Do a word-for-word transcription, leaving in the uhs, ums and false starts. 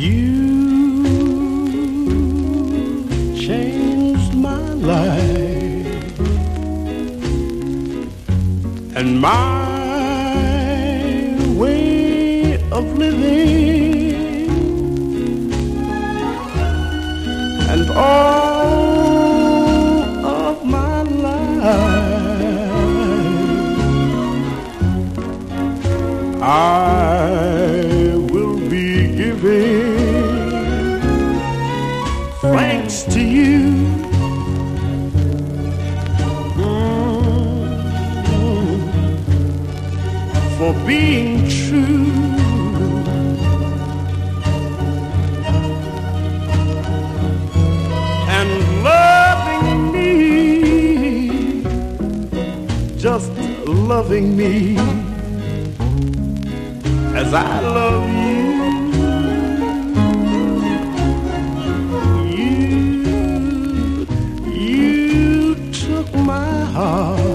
You changed my life and my way of living, and all of my life I will be giving thanks to you. Mm-hmm. For being true and loving me, just loving me as I love you. You, you took my heart